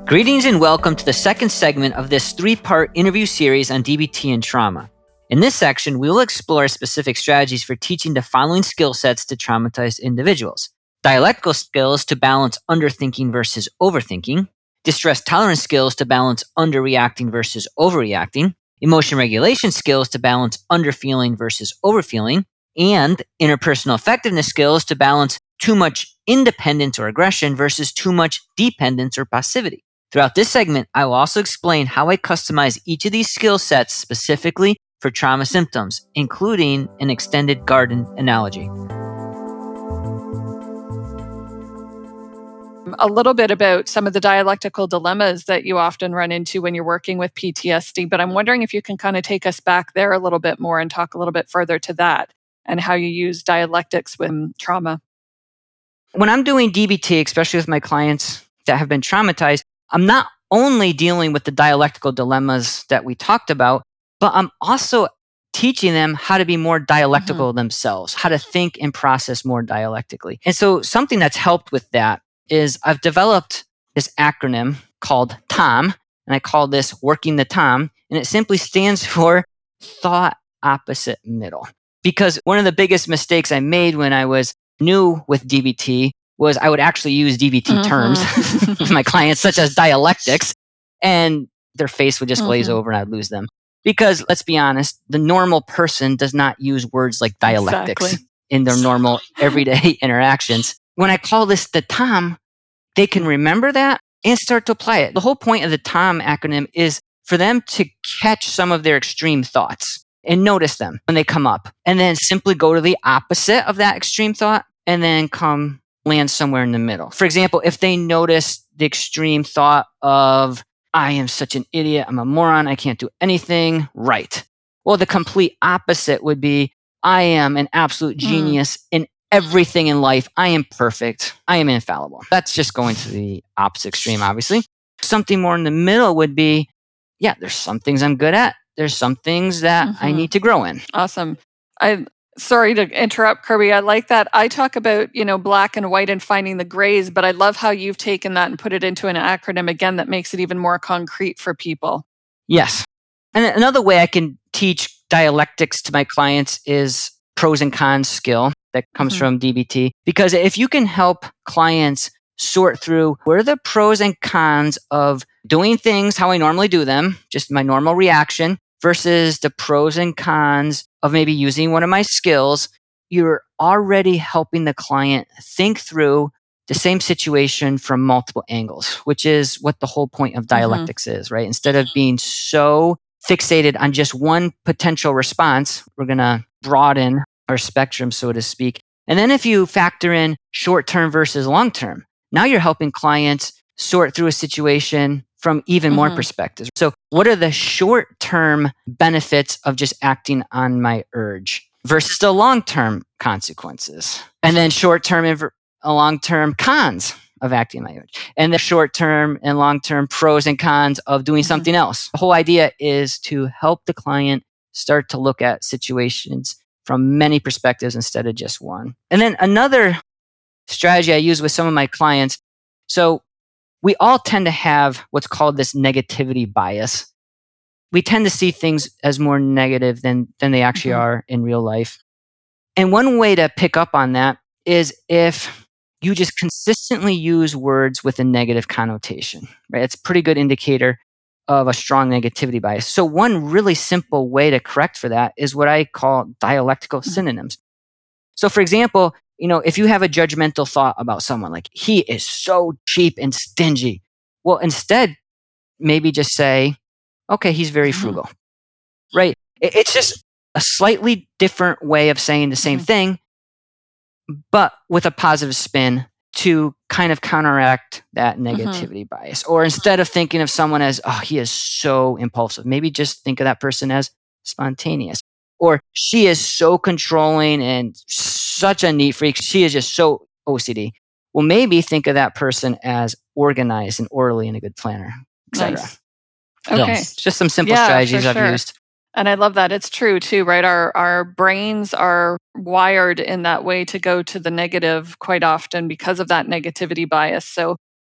Greetings and welcome to the second segment of this three-part interview series on DBT and trauma. In this section, we will explore specific strategies for teaching the following skill sets to traumatized individuals. Dialectical skills to balance underthinking versus overthinking, distress tolerance skills to balance underreacting versus overreacting, emotion regulation skills to balance underfeeling versus overfeeling, and interpersonal effectiveness skills to balance too much independence or aggression versus too much dependence or passivity. Throughout this segment, I will also explain how I customize each of these skill sets specifically for trauma symptoms, including an extended garden analogy. A little bit about some of the dialectical dilemmas that you often run into when you're working with PTSD, but I'm wondering if you can kind of take us back there a little bit more and talk a little bit further to that and how you use dialectics with trauma. When I'm doing DBT, especially with my clients that have been traumatized, I'm not only dealing with the dialectical dilemmas that we talked about, but I'm also teaching them how to be more dialectical themselves, how to think and process more dialectically. And so something that's helped with that is I've developed this acronym called TOM, and I call this Working the TOM, and it simply stands for Thought Opposite Middle. Because one of the biggest mistakes I made when I was new with DBT was I would actually use DBT terms with my clients, such as dialectics, and their face would just glaze over and I'd lose them. Because let's be honest, the normal person does not use words like dialectics in their normal everyday interactions. When I call this the TOM, they can remember that and start to apply it. The whole point of the TOM acronym is for them to catch some of their extreme thoughts and notice them when they come up, and then simply go to the opposite of that extreme thought and then land somewhere in the middle. For example, if they notice the extreme thought of, I am such an idiot, I'm a moron, I can't do anything right. Well, the complete opposite would be, I am an absolute genius in everything in life. I am perfect. I am infallible. That's just going to the opposite extreme, obviously. Something more in the middle would be, yeah, there's some things I'm good at. There's some things that I need to grow in. Awesome. Sorry to interrupt, Kirby. I like that. I talk about, black and white and finding the grays, but I love how you've taken that and put it into an acronym again that makes it even more concrete for people. Yes. And another way I can teach dialectics to my clients is pros and cons skill that comes from DBT. Because if you can help clients sort through what are the pros and cons of doing things how I normally do them, just my normal reaction, versus the pros and cons of maybe using one of my skills, you're already helping the client think through the same situation from multiple angles, which is what the whole point of dialectics is, right? Instead of being so fixated on just one potential response, we're going to broaden our spectrum, so to speak. And then if you factor in short-term versus long-term, now you're helping clients sort through a situation from even more perspectives. So what are the short-term benefits of just acting on my urge versus the long-term consequences? And then short-term and long-term cons of acting on my urge. And the short-term and long-term pros and cons of doing something else. The whole idea is to help the client start to look at situations from many perspectives instead of just one. And then another strategy I use with some of my clients, so we all tend to have what's called this negativity bias. We tend to see things as more negative than they actually are in real life. And one way to pick up on that is if you just consistently use words with a negative connotation, right? It's a pretty good indicator of a strong negativity bias. So one really simple way to correct for that is what I call dialectical synonyms. So for example, if you have a judgmental thought about someone, like, he is so cheap and stingy. Well, instead, maybe just say, okay, he's very frugal, right? It's just a slightly different way of saying the same thing, but with a positive spin to kind of counteract that negativity bias. Or instead of thinking of someone as, oh, he is so impulsive, maybe just think of that person as spontaneous. Or she is so controlling and such a neat freak. She is just so OCD. Well, maybe think of that person as organized and orderly and a good planner, etc. Nice. Okay. So, just some simple strategies I've used. And I love that. It's true too, right? Our brains are wired in that way to go to the negative quite often because of that negativity bias. So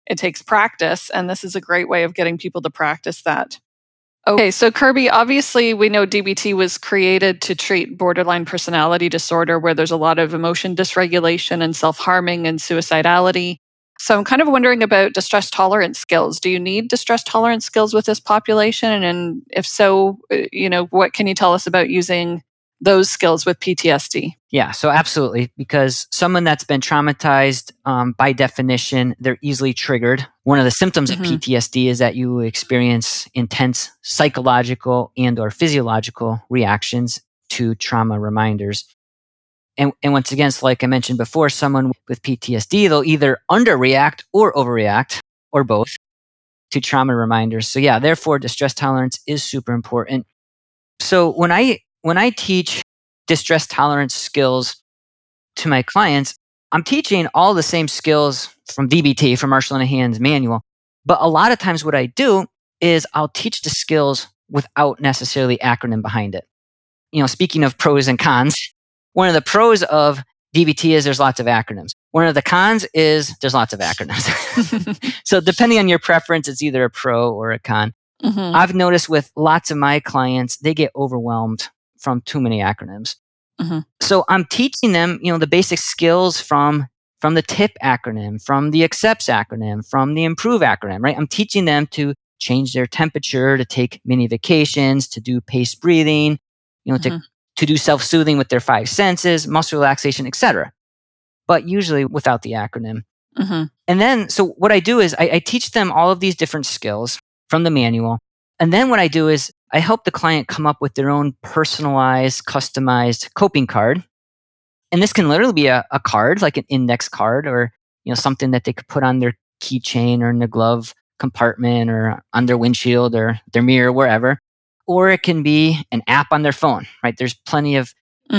it takes practice. And this is a great way of getting people to practice that. Okay, so Kirby, obviously we know DBT was created to treat borderline personality disorder where there's a lot of emotion dysregulation and self-harming and suicidality. So I'm kind of wondering about distress tolerance skills. Do you need distress tolerance skills with this population? And if so, what can you tell us about using those skills with PTSD? Yeah, so absolutely, because someone that's been traumatized, by definition, they're easily triggered. One of the symptoms of PTSD is that you experience intense psychological and or physiological reactions to trauma reminders. And once again, so like I mentioned before, someone with PTSD, they'll either underreact or overreact, or both, to trauma reminders. So yeah, therefore, distress tolerance is super important. So when I teach distress tolerance skills to my clients, I'm teaching all the same skills from DBT, from Marshall and Hand's manual. But a lot of times what I do is I'll teach the skills without necessarily acronym behind it. Speaking of pros and cons, one of the pros of DBT is there's lots of acronyms. One of the cons is there's lots of acronyms. So depending on your preference, it's either a pro or a con. I've noticed with lots of my clients, they get overwhelmed from too many acronyms. So I'm teaching them, the basic skills from the TIP acronym, from the ACCEPTS acronym, from the IMPROVE acronym, right? I'm teaching them to change their temperature, to take mini vacations, to do paced breathing, to do self-soothing with their 5 senses, muscle relaxation, etc. But usually without the acronym. And then, so what I do is I teach them all of these different skills from the manual. And then what I do is I help the client come up with their own personalized, customized coping card. And this can literally be a card, like an index card, or something that they could put on their keychain or in the glove compartment or on their windshield or their mirror, wherever. Or it can be an app on their phone, right? There's plenty of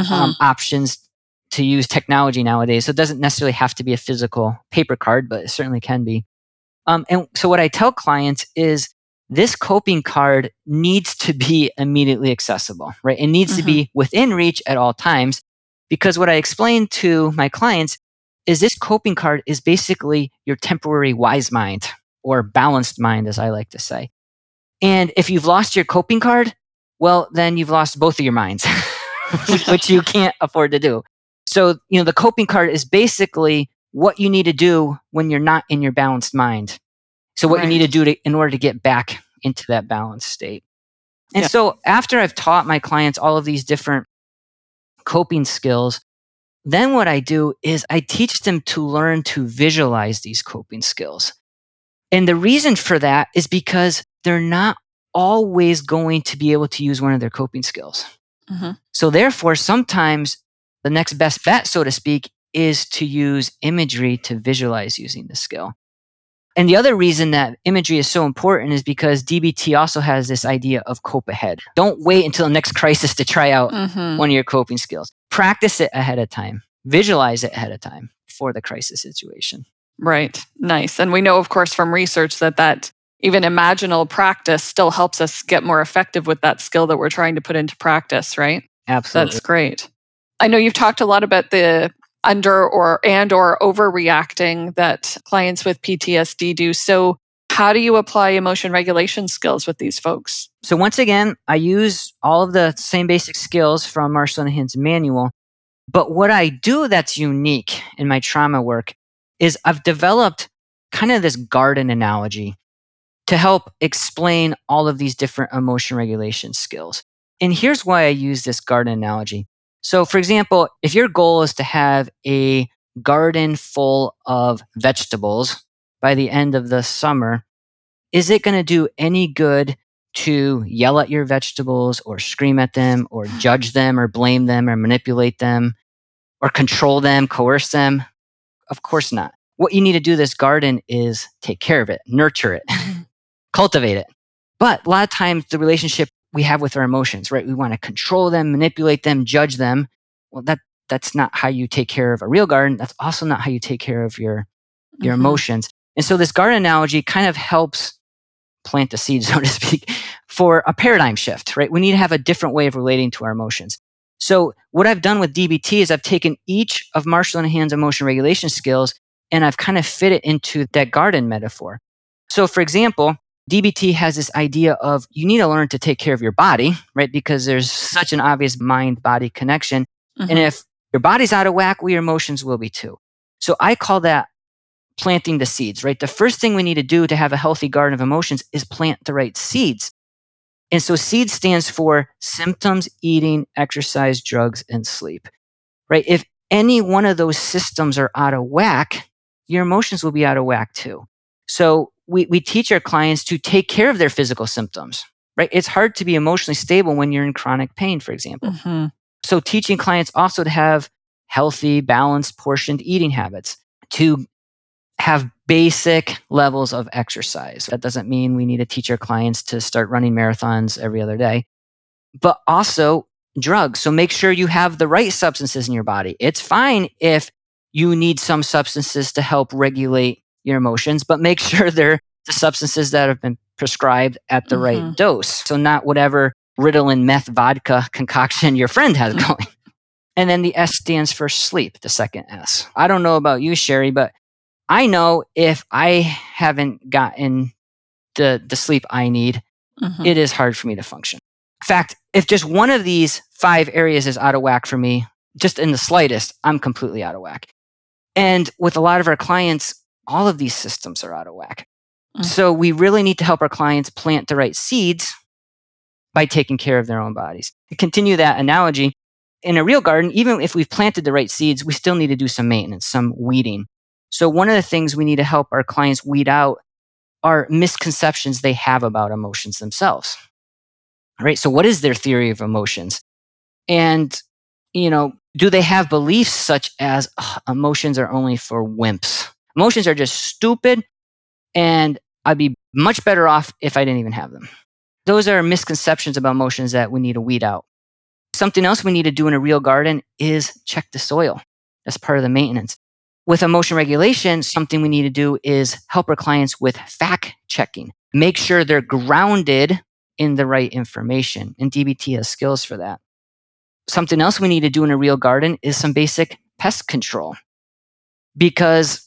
options to use technology nowadays. So it doesn't necessarily have to be a physical paper card, but it certainly can be. And so what I tell clients is this coping card needs to be immediately accessible, right? It needs to be within reach at all times, because what I explain to my clients is this coping card is basically your temporary wise mind, or balanced mind, as I like to say. And if you've lost your coping card, well, then you've lost both of your minds, which you can't afford to do. So, the coping card is basically what you need to do when you're not in your balanced mind. So what you need to do in order to get back into that balanced state. And so after I've taught my clients all of these different coping skills, then what I do is I teach them to learn to visualize these coping skills. And the reason for that is because they're not always going to be able to use one of their coping skills. So therefore, sometimes the next best bet, so to speak, is to use imagery to visualize using the skill. And the other reason that imagery is so important is because DBT also has this idea of cope ahead. Don't wait until the next crisis to try out one of your coping skills. Practice it ahead of time. Visualize it ahead of time for the crisis situation. Right. Nice. And we know, of course, from research that even imaginal practice still helps us get more effective with that skill that we're trying to put into practice, right? Absolutely. That's great. I know you've talked a lot about the under or overreacting that clients with PTSD do. So how do you apply emotion regulation skills with these folks? So once again, I use all of the same basic skills from Marshall and Hand's manual. But what I do that's unique in my trauma work is I've developed kind of this garden analogy to help explain all of these different emotion regulation skills. And here's why I use this garden analogy. So for example, if your goal is to have a garden full of vegetables by the end of the summer, is it going to do any good to yell at your vegetables or scream at them or judge them or blame them or manipulate them or control them, coerce them? Of course not. What you need to do this garden is take care of it, nurture it, cultivate it. But a lot of times the relationship we have with our emotions, right? We want to control them, manipulate them, judge them. Well, that's not how you take care of a real garden. That's also not how you take care of your emotions. And so this garden analogy kind of helps plant the seed, so to speak, for a paradigm shift, right? We need to have a different way of relating to our emotions. So what I've done with DBT is I've taken each of Marshall and Hand's emotion regulation skills And I've kind of fit it into that garden metaphor. So for example, DBT has this idea of you need to learn to take care of your body, right? Because there's such an obvious mind-body connection. And if your body's out of whack, well, your emotions will be too. So I call that planting the seeds, right? The first thing we need to do to have a healthy garden of emotions is plant the right seeds. And so SEED stands for symptoms, eating, exercise, drugs, and sleep, right? If any one of those systems are out of whack, your emotions will be out of whack too. So we teach our clients to take care of their physical symptoms, right? It's hard to be emotionally stable when you're in chronic pain, for example. So teaching clients also to have healthy, balanced, portioned eating habits, to have basic levels of exercise. That doesn't mean we need to teach our clients to start running marathons every other day, but also drugs. So make sure you have the right substances in your body. It's fine if you need some substances to help regulate your emotions, but make sure they're the substances that have been prescribed at the right dose. So not whatever Ritalin meth vodka concoction your friend has going. And then the S stands for sleep, the second S. I don't know about you, Sherry, but I know if I haven't gotten the sleep I need, it is hard for me to function. In fact, if just one of these 5 areas is out of whack for me, just in the slightest, I'm completely out of whack. And with a lot of our clients, all of these systems are out of whack. So we really need to help our clients plant the right seeds by taking care of their own bodies. To continue that analogy, in a real garden, even if we've planted the right seeds, we still need to do some maintenance, some weeding. So one of the things we need to help our clients weed out are misconceptions they have about emotions themselves. All right. So what is their theory of emotions? And, do they have beliefs such as emotions are only for wimps? Emotions are just stupid and I'd be much better off if I didn't even have them. Those are misconceptions about emotions that we need to weed out. Something else we need to do in a real garden is check the soil. That's part of the maintenance. With emotion regulation, something we need to do is help our clients with fact checking. Make sure they're grounded in the right information. And DBT has skills for that. Something else we need to do in a real garden is some basic pest control. Because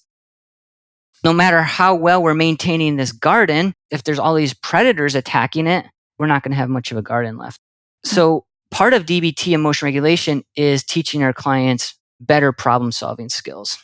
no matter how well we're maintaining this garden, if there's all these predators attacking it, we're not going to have much of a garden left. So part of DBT emotion regulation is teaching our clients better problem solving skills.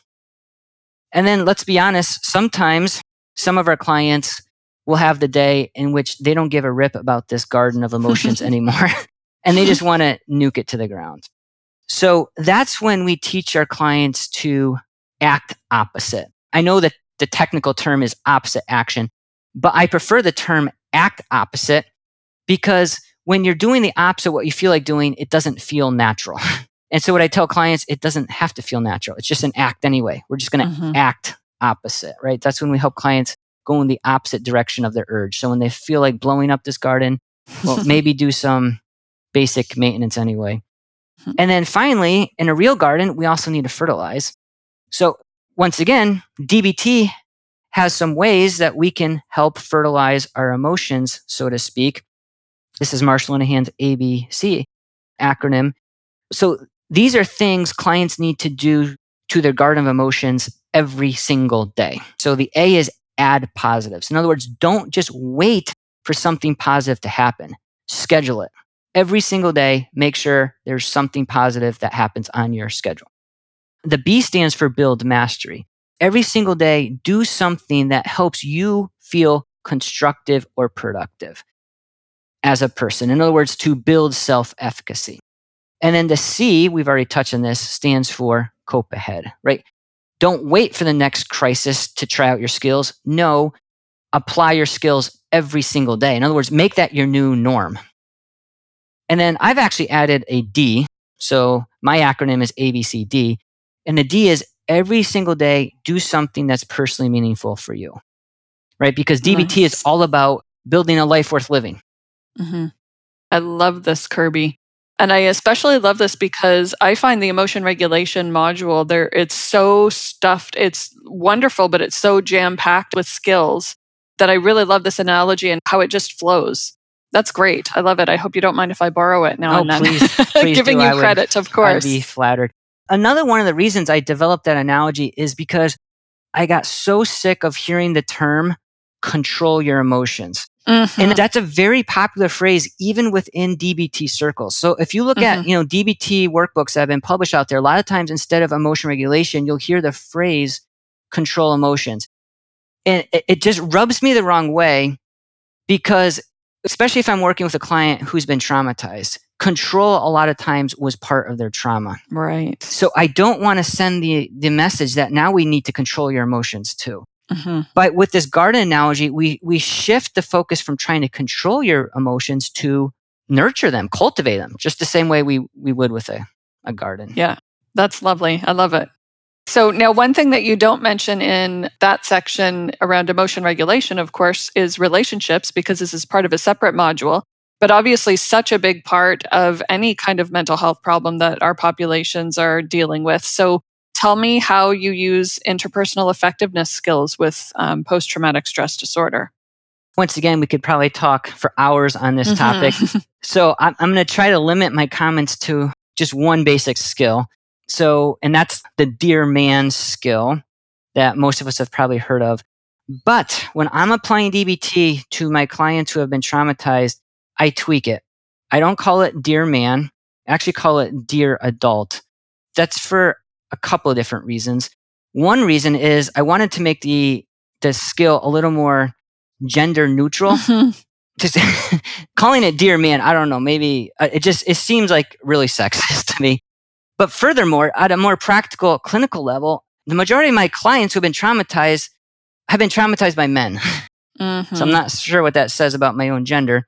And then let's be honest, sometimes some of our clients will have the day in which they don't give a rip about this garden of emotions anymore. And they just want to nuke it to the ground. So that's when we teach our clients to act opposite. I know that the technical term is opposite action, but I prefer the term act opposite because when you're doing the opposite, what you feel like doing, it doesn't feel natural. And so what I tell clients, it doesn't have to feel natural. It's just an act anyway. We're just going to act opposite, right? That's when we help clients go in the opposite direction of their urge. So when they feel like blowing up this garden, well, maybe do some basic maintenance anyway. And then finally, in a real garden, we also need to fertilize. So once again, DBT has some ways that we can help fertilize our emotions, so to speak. This is Marshall Linehan's ABC acronym. So these are things clients need to do to their garden of emotions every single day. So the A is add positives. In other words, don't just wait for something positive to happen. Schedule it. Every single day, make sure there's something positive that happens on your schedule. The B stands for build mastery. Every single day, do something that helps you feel constructive or productive as a person. In other words, to build self-efficacy. And then the C, we've already touched on this, stands for cope ahead, right? Don't wait for the next crisis to try out your skills. No, apply your skills every single day. In other words, make that your new norm. And then I've actually added a D. So my acronym is ABCD. And the D is every single day, do something that's personally meaningful for you, right? Because DBT is all about building a life worth living. I love this, Kirby. And I especially love this because I find the emotion regulation module there, it's so stuffed. It's wonderful, but it's so jam-packed with skills that I really love this analogy and how it just flows. That's great. I love it. I hope you don't mind if I borrow it now and then. Please Giving you credit, of course. I'd be flattered. Another one of the reasons I developed that analogy is because I got so sick of hearing the term control your emotions. And that's a very popular phrase, even within DBT circles. So if you look at, DBT workbooks that have been published out there, a lot of times instead of emotion regulation, you'll hear the phrase control emotions. And it just rubs me the wrong way because, especially if I'm working with a client who's been traumatized, control a lot of times was part of their trauma. Right. So I don't want to send the message that now we need to control your emotions too. But with this garden analogy, we shift the focus from trying to control your emotions to nurture them, cultivate them, just the same way we would with a garden. Yeah, that's lovely. I love it. So now one thing that you don't mention in that section around emotion regulation, of course, is relationships, because this is part of a separate module, but obviously such a big part of any kind of mental health problem that our populations are dealing with. So tell me how you use interpersonal effectiveness skills with post-traumatic stress disorder. Once again, we could probably talk for hours on this topic. So I'm going to try to limit my comments to just one basic skill. So, and that's the dear man skill that most of us have probably heard of. But when I'm applying DBT to my clients who have been traumatized, I tweak it. I don't call it dear man. I actually call it dear adult. That's for a couple of different reasons. One reason is I wanted to make the skill a little more gender neutral. Just calling it dear man, I don't know, maybe it seems like really sexist to me. But furthermore, at a more practical clinical level, the majority of my clients who have been traumatized have been traumatized by men. So I'm not sure what that says about my own gender,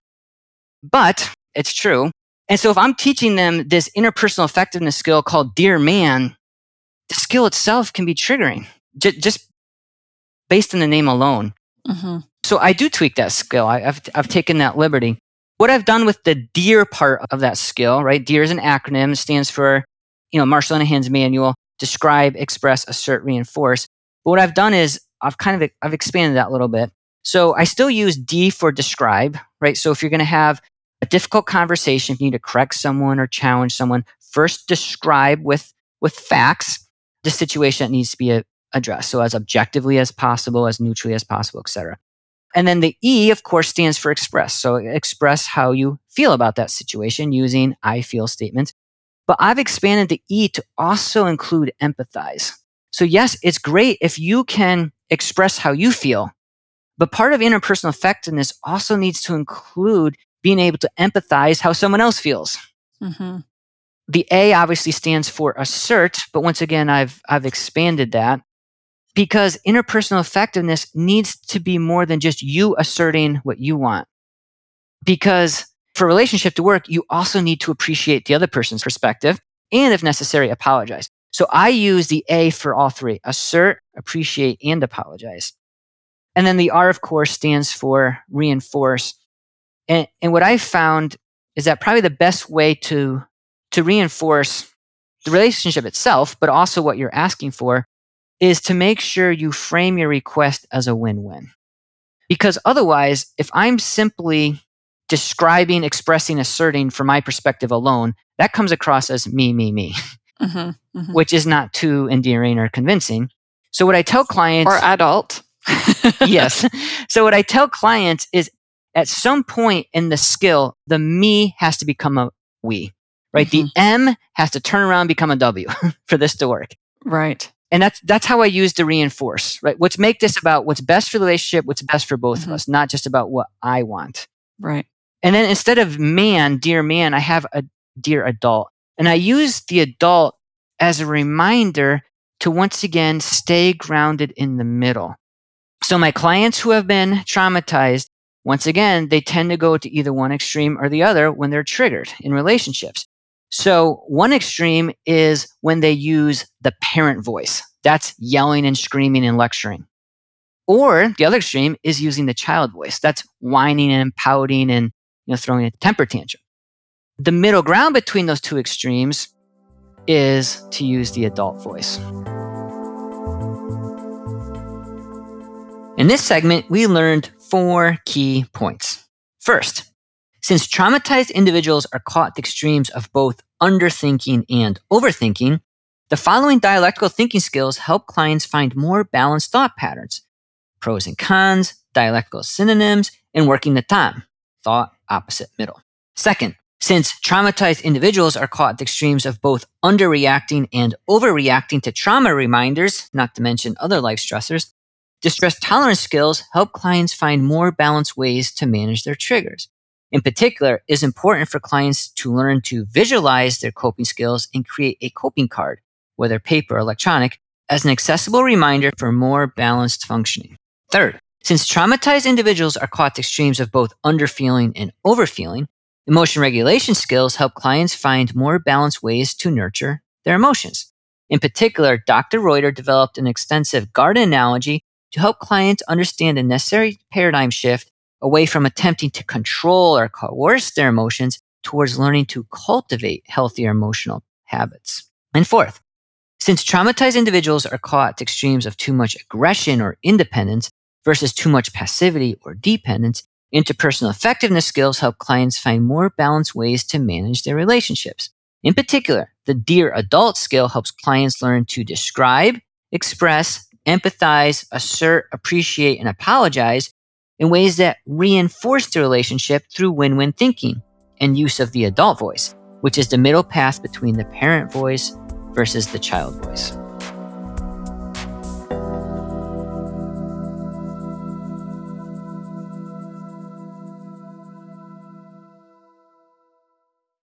but it's true. And so if I'm teaching them this interpersonal effectiveness skill called dear man, the skill itself can be triggering just based on the name alone. So I do tweak that skill. I've taken that liberty. What I've done with the DEAR part of that skill, right? DEAR is an acronym. It stands for, Marshall Linehan's manual: describe, express, assert, reinforce. But what I've done is I've expanded that a little bit. So I still use D for describe, right? So if you're going to have a difficult conversation, if you need to correct someone or challenge someone, first describe with facts the situation that needs to be addressed. So as objectively as possible, as neutrally as possible, etc. And then the E, of course, stands for express. So express how you feel about that situation using I feel statements. But I've expanded the E to also include empathize. So yes, it's great if you can express how you feel, but part of interpersonal effectiveness also needs to include being able to empathize how someone else feels. The A obviously stands for assert, but once again, I've expanded that because interpersonal effectiveness needs to be more than just you asserting what you want. Because for a relationship to work, you also need to appreciate the other person's perspective and, if necessary, apologize. So I use the A for all three: assert, appreciate, and apologize. And then the R, of course, stands for reinforce. And what I found is that probably the best way to reinforce the relationship itself, but also what you're asking for, is to make sure you frame your request as a win-win. Because otherwise, if I'm simply describing, expressing, asserting from my perspective alone, that comes across as me, which is not too endearing or convincing. So what I tell clients... Or adult. Yes. So what I tell clients is at some point in the skill, the me has to become a we, right? The M has to turn around and become a W for this to work. Right. And that's how I use to reinforce, right? Let's make this about what's best for the relationship, what's best for both of us, not just about what I want. Right. And then instead of man, dear man, I have a dear adult. And I use the adult as a reminder to once again stay grounded in the middle. So my clients who have been traumatized, once again, they tend to go to either one extreme or the other when they're triggered in relationships. So one extreme is when they use the parent voice. That's yelling and screaming and lecturing. Or the other extreme is using the child voice. That's whining and pouting and throwing a temper tantrum. The middle ground between those two extremes is to use the adult voice. In this segment, we learned 4 key points. First, since traumatized individuals are caught at the extremes of both underthinking and overthinking, The following dialectical thinking skills help clients find more balanced thought patterns: pros and cons, dialectical synonyms, and working the time, thought opposite middle. Second, since traumatized individuals are caught at the extremes of both underreacting and overreacting to trauma reminders, not to mention other life stressors, distress tolerance skills help clients find more balanced ways to manage their triggers. In particular, it is important for clients to learn to visualize their coping skills and create a coping card, whether paper or electronic, as an accessible reminder for more balanced functioning. Third, since traumatized individuals are caught at the extremes of both underfeeling and overfeeling, emotion regulation skills help clients find more balanced ways to nurture their emotions. In particular, Dr. Reuter developed an extensive garden analogy to help clients understand the necessary paradigm shift away from attempting to control or coerce their emotions towards learning to cultivate healthier emotional habits. And fourth, since traumatized individuals are caught at the extremes of too much aggression or independence versus too much passivity or dependence, interpersonal effectiveness skills help clients find more balanced ways to manage their relationships. In particular, the Dear Adult skill helps clients learn to describe, express, empathize, assert, appreciate, and apologize in ways that reinforce the relationship through win-win thinking and use of the adult voice, which is the middle path between the parent voice versus the child voice.